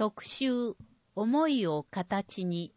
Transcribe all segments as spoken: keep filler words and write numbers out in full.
特集、思いを形に。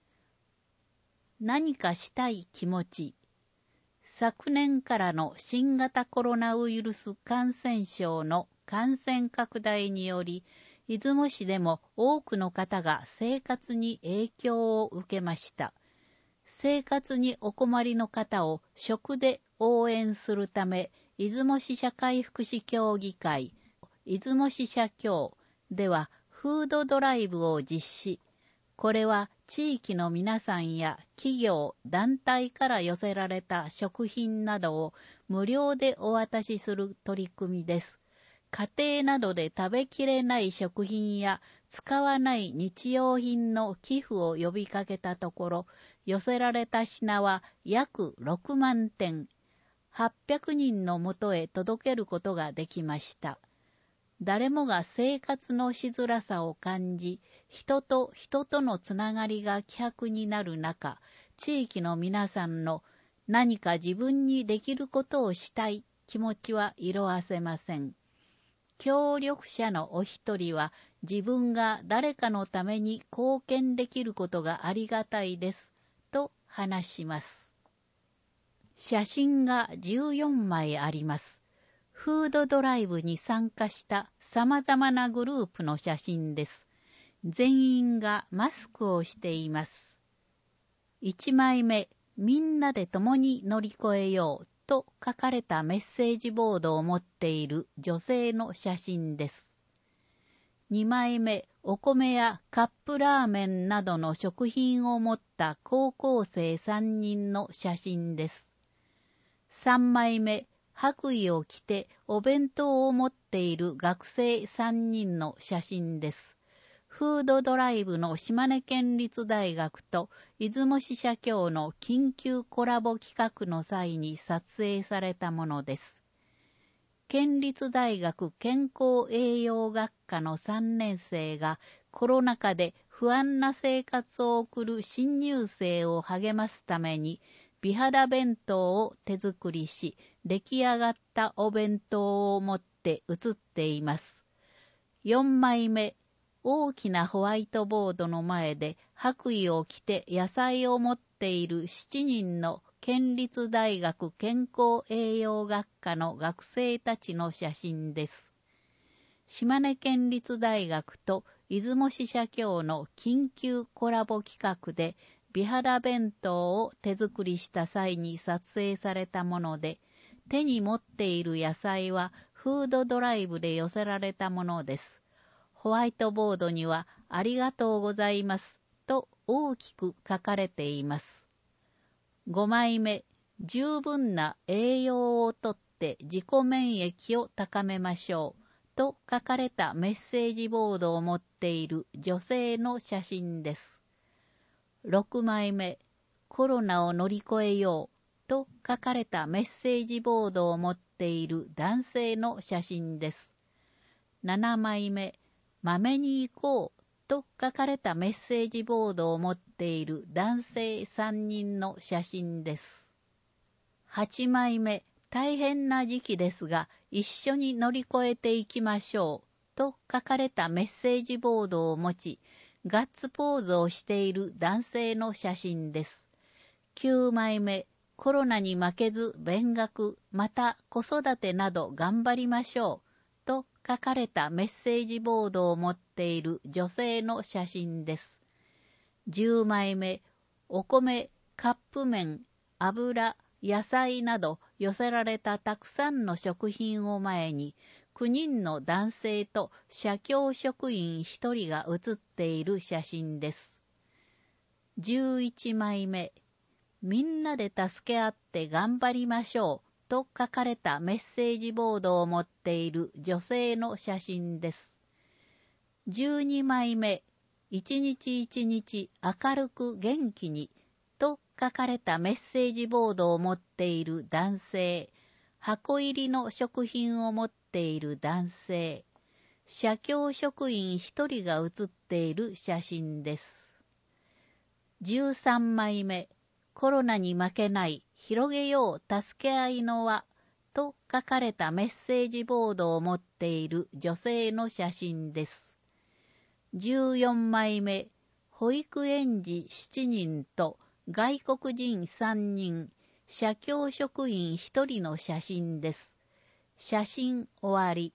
何かしたい気持ち。昨年からの新型コロナウイルス感染症の感染拡大により、出雲市でも多くの方が生活に影響を受けました。生活にお困りの方を食で応援するため、出雲市社会福祉協議会、出雲市社協ではフードドライブを実施。これは地域の皆さんや企業、団体から寄せられた食品などを無料でお渡しする取り組みです。家庭などで食べきれない食品や使わない日用品の寄付を呼びかけたところ、寄せられた品は約ろくまんてん、はっぴゃくにんのもとへ届けることができました。誰もが生活のしづらさを感じ、人と人とのつながりが希薄になる中、地域の皆さんの何か自分にできることをしたい気持ちは色褪せません。協力者のお一人は、自分が誰かのために貢献できることがありがたいです、と話します。写真がじゅうよんまいあります。フードドライブに参加した様々なグループの写真です。全員がマスクをしています。いちまいめ、みんなで共に乗り越えようと書かれたメッセージボードを持っている女性の写真です。にまいめ、お米やカップラーメンなどの食品を持った高校生さんにんの写真です。さんまいめ、白衣を着てお弁当を持っている学生さんにんの写真です。フードドライブの島根県立大学と出雲市社協の緊急コラボ企画の際に撮影されたものです。県立大学健康栄養学科のさんねん生がコロナ禍で不安な生活を送る新入生を励ますために美肌弁当を手作りし、出来上がったお弁当を持って写っています。よんまいめ、大きなホワイトボードの前で白衣を着て野菜を持っているしちにんの県立大学健康栄養学科の学生たちの写真です。島根県立大学と出雲市社協の緊急コラボ企画で美肌弁当を手作りした際に撮影されたもので、手に持っている野菜はフードドライブで寄せられたものです。ホワイトボードにはありがとうございますと大きく書かれています。ごまいめ、十分な栄養をとって自己免疫を高めましょうと書かれたメッセージボードを持っている女性の写真です。ろくまいめ、コロナを乗り越えようと書かれたメッセージボードを持っている男性の写真です。ななまいめ、まめに行こうと書かれたメッセージボードを持っている男性さんにんの写真です。はちまいめ、大変な時期ですが一緒に乗り越えていきましょうと書かれたメッセージボードを持ち、ガッツポーズをしている男性の写真です。きゅうまいめ、コロナに負けず勉学、また子育てなど頑張りましょうと書かれたメッセージボードを持っている女性の写真です。じゅうまいめ、お米、カップ麺、油、野菜など寄せられたたくさんの食品を前に、きゅうにんの男性と社協職員ひとりが写っている写真です。じゅういちまいめ、みんなで助け合って頑張りましょうと書かれたメッセージボードを持っている女性の写真です。じゅうにまいめ、一日一日明るく元気にと書かれたメッセージボードを持っている男性、箱入りの食品を持っている男性、社協職員ひとりが写っている写真です。じゅうさんまいめ、コロナに負けない広げよう助け合いの輪と書かれたメッセージボードを持っている女性の写真です。 じゅうよんまいめ、保育園児しちにんと外国人さんにん、社協職員ひとりの写真です。写真終わり。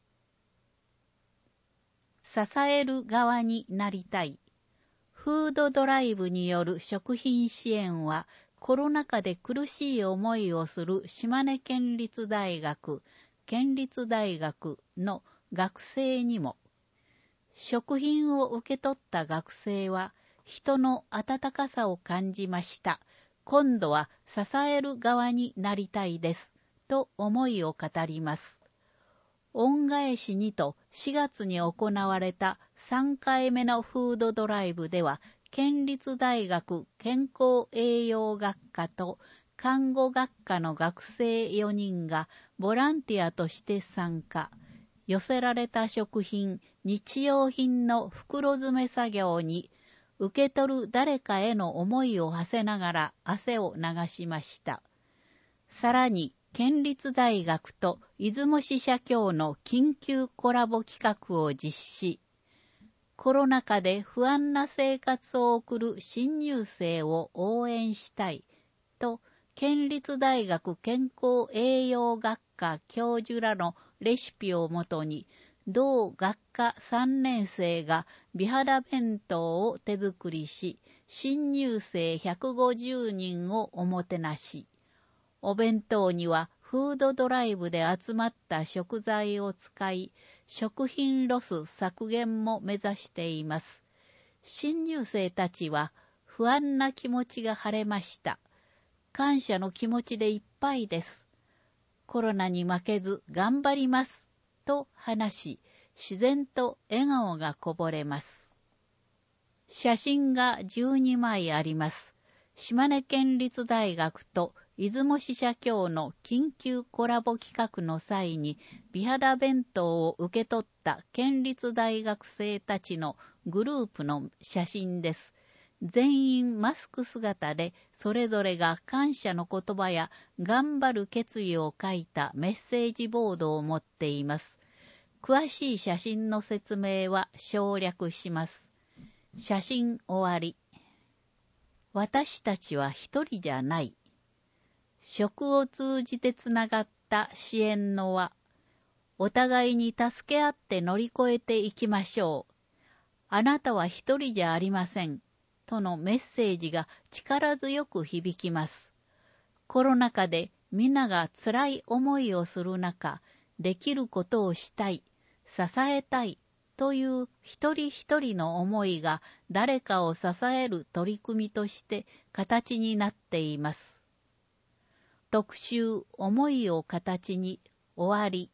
支える側になりたい。フードドライブによる食品支援は、コロナ禍で苦しい思いをする島根県立大学、県立大学の学生にも、食品を受け取った学生は、人の温かさを感じました。今度は支える側になりたいです。と思いを語ります。恩返しにとしがつに行われたさんかいめのフードドライブでは、県立大学健康栄養学科と看護学科の学生よにんがボランティアとして参加。寄せられた食品、日用品の袋詰め作業に、受け取る誰かへの思いを馳せながら汗を流しました。さらに、県立大学と出雲市社協の緊急コラボ企画を実施。コロナ禍で不安な生活を送る新入生を応援したいと、県立大学健康栄養学科教授らのレシピをもとに、同学科さんねん生が美肌弁当を手作りし、新入生ひゃくごじゅうにんをおもてなし。お弁当にはフードドライブで集まった食材を使い、食品ロス削減も目指しています。新入生たちは不安な気持ちが晴れました。感謝の気持ちでいっぱいです。コロナに負けず頑張ります。と話し、自然と笑顔がこぼれます。写真がじゅうにまいあります。島根県立大学と出雲市社協の緊急コラボ企画の際に美肌弁当を受け取った県立大学生たちのグループの写真です。全員マスク姿でそれぞれが感謝の言葉や頑張る決意を書いたメッセージボードを持っています。詳しい写真の説明は省略します。写真終わり。私たちは一人じゃない。食を通じてつながった支援の輪。お互いに助け合って乗り越えていきましょう。あなたは一人じゃありません。とのメッセージが力強く響きます。コロナ禍で皆が辛い思いをする中、できることをしたい、支えたいという一人一人の思いが誰かを支える取り組みとして形になっています。特集思いを形に終わり。